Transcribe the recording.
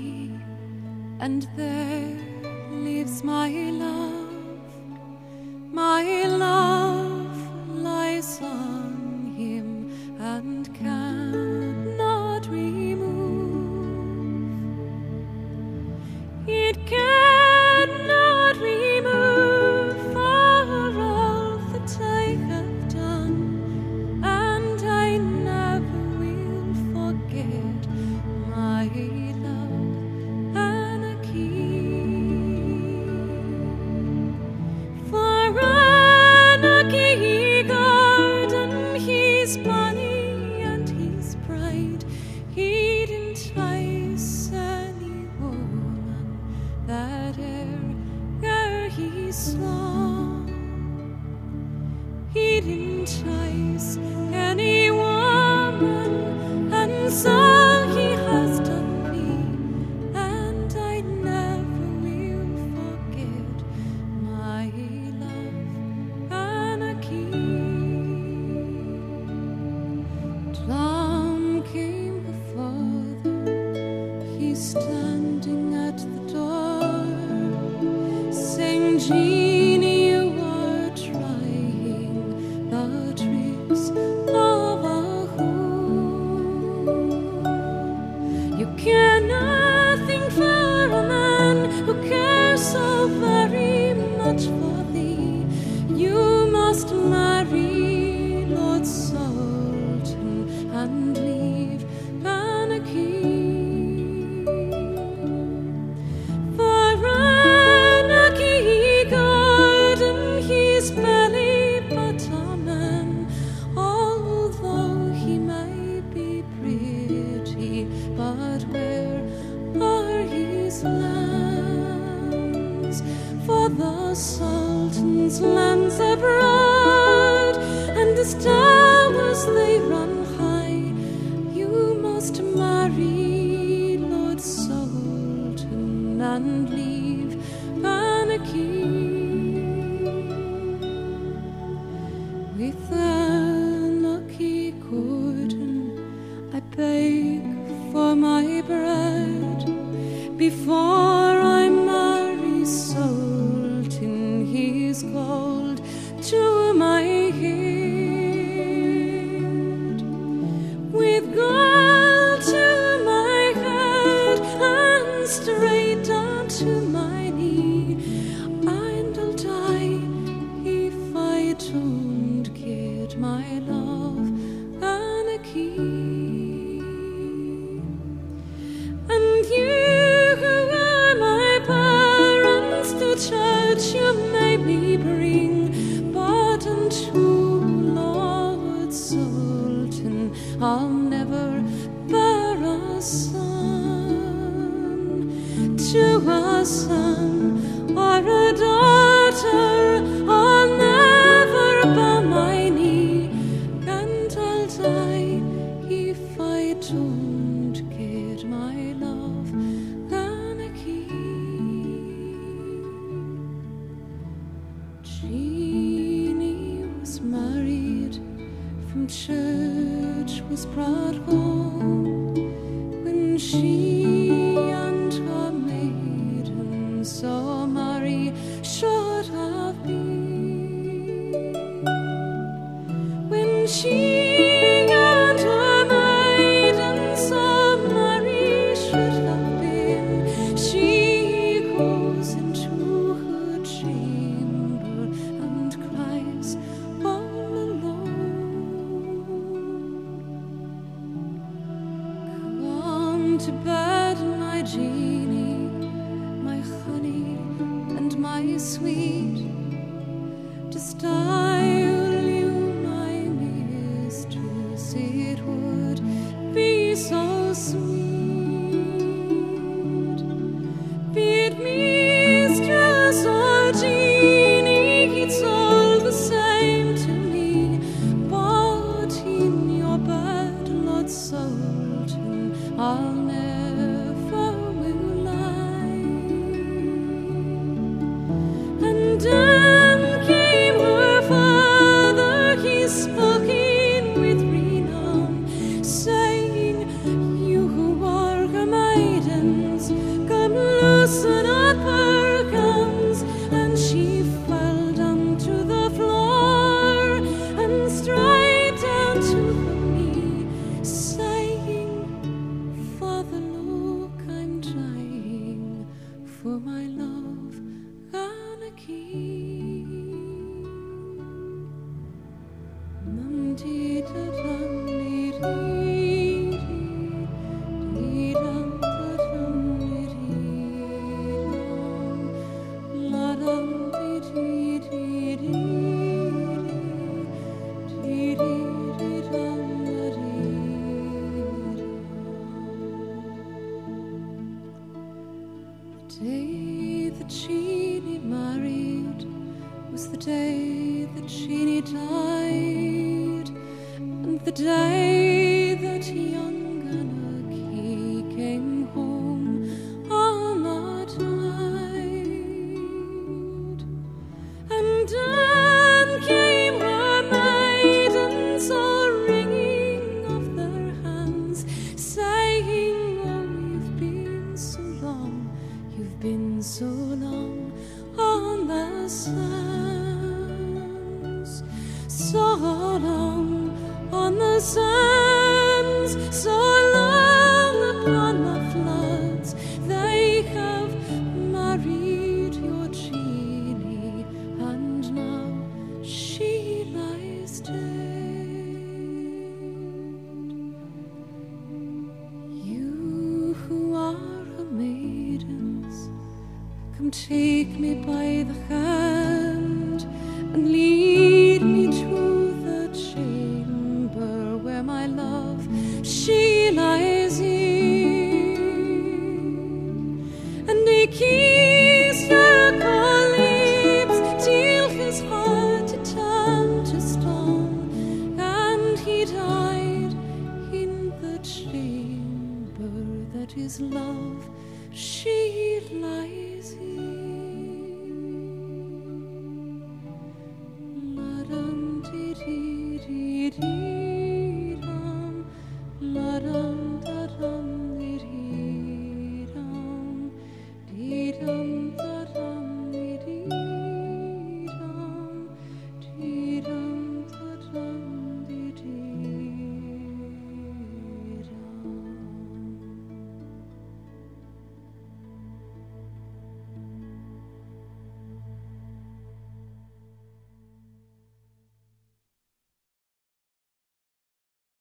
and there lives my love. My love lies on him and cannot remove. It cannot remove for all that I have done, and I never will forget my love, Anarchy. For Anarchy garden his money and his pride, he'd entice any woman that e'er he saw. He'd entice any woman, and so he has done me, and I never will forget my love, Anarchy. Tom came her father, he's standing at the door, saying, Jeannie, you are trying the tricks of a whore. You care nothing for a man who cares so very much for thee. You must marry Lord Sultan and leave Anarchy. For Anarchy garden his belly but a man, although he may be pretty, but where are his lands? For the Sultan's lands are broad, and as towers they run high. You must marry Lord Sultan and leave Anarchy. With Anarchy Gordon I beg for my bread before I marry Sultan his gold to my head. With gold to my head and straight down to my knee, and I'll die if I don't get my love, Anarchy. And you who are my parents to church, you may me bring, but unto Lord Sultan I'll never bear a son. To a son or a daughter I'll never bow my knee, and I'll die if I don't get my love, Anarchy. Jeannie was married, from church was brought home, when she and her maiden saw Mary should have been. When she and her maiden saw Mary should have been, she goes into her chamber and cries all alone. Come to bed, my Jeannie, my honey and my sweet, to style you my mistress, it would be so sweet. Be it mistress or Jeannie, it's all the same to me, but in your bed, Lord Sultan, I'll never will lie. And snapper comes, and she fell down to the floor and straight down to her knee, saying, "Father, look, I'm dying for my love gonna keep." The day that Jeannie married was the day that Jeannie died, and the day that young Anarchy came home on that night. And then came her maidens all wringing of their hands, saying, "Oh, you've been so long, you've been so long on the sands, so long on the sands, so long upon the floods. They have married your Jeannie, and now she lies dead. You who are her maidens, come take me by the hand and lead me to the chamber where my love, she lies in. And he kissed her cold lips till his heart had turned to stone, and he died in the chamber that his love